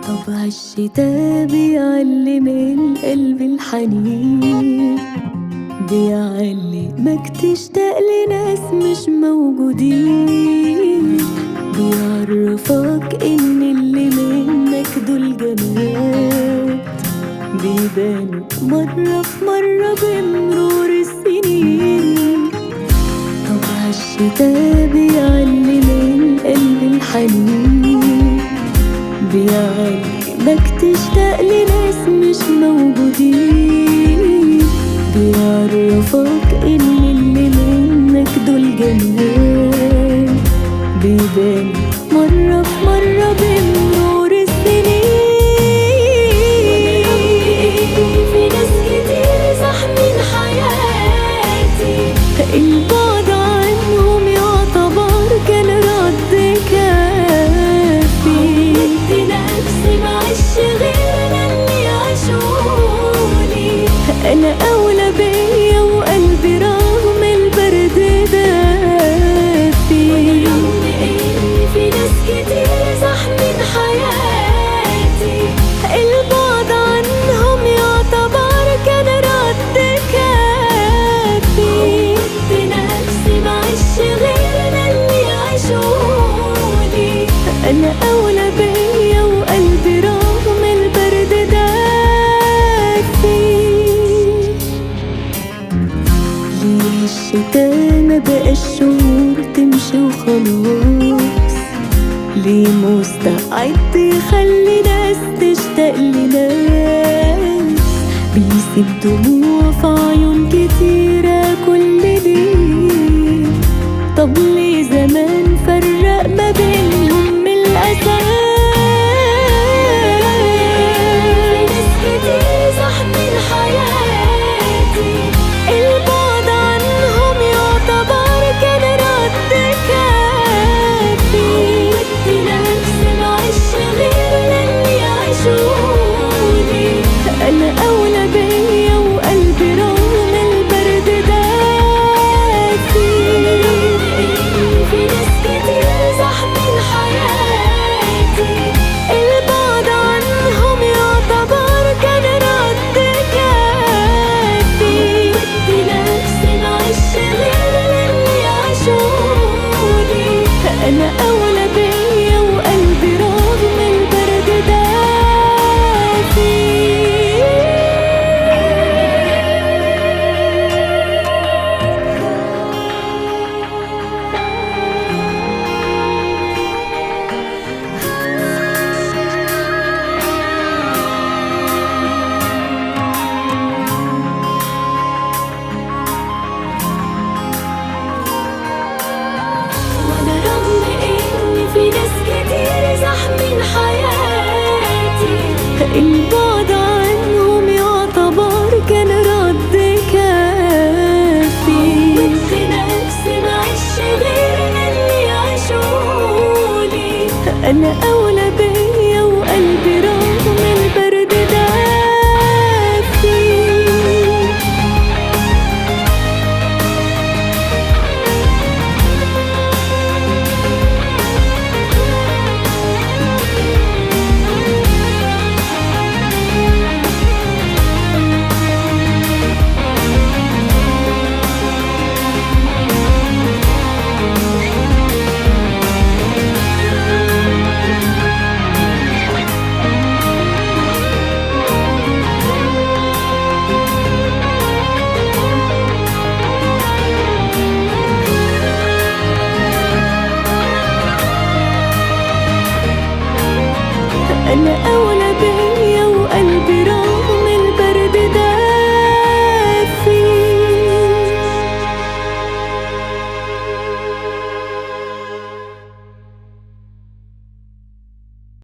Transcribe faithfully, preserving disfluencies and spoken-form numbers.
طبع الشتا بيعلم القلب الحنين، بيعلمك تشتاق لناس مش موجودين، بيعرفك ان اللي منك دول جمال بيبانوا مرة في مرة بمرور السنين. طبع الشتا بيعلم القلب الحنين، بيعلمك تشتاق لناس مش موجودين، بيعرفك ان اللي منك دول جمال بيبان مرة في مرة بمرور السنين. في ناس كتير زحمين حياتي، البعد عنهم يعتبر كان رد كافي. قلت نفسي معيش غيرنا اللي عاشولي، أنا أولى بيا وقلبي رغم البرد دافي. ورغم إن في ناس كتير زحمين حياتي، البعد عنهم يعتبر كان رد كافي. قلت نفسي معيش غيرنا اللي عاشولي، أنا أولى بيا وقلبي رغم البرد دافي. ليه الشتا ما بقاش شهور تمشي وخلاص؟ ليه مستعد يخلي ناس تشتاق لناس؟ بيسيب دموع في عيون كتيرة كل ليه؟ طب ليه زمان فرق ما بينهم من الأساس؟ في ناس كتير زحمين حياتي، البعد عنهم يعتبر كان رد كافي. قلت نفسي معيش غيرنا اللي عاشولي، أنا أولى بيا وقلبي رغم البرد دافي. في ناس كتير زحمين حياتي، البعد عنهم يعتبر كان رد كافي. قلت نفسي معيش غيرنا اللي عاشولي، أنا أولى بيا وقلبي رغم البرد دافي. وانا رغم ان في ناس كتير زحمين حياتي، البعد عنهم يعتبر كان رد كافي. قلت نفسي معيش غيرنا اللي عاشولي، انا اولى بيا وقلبي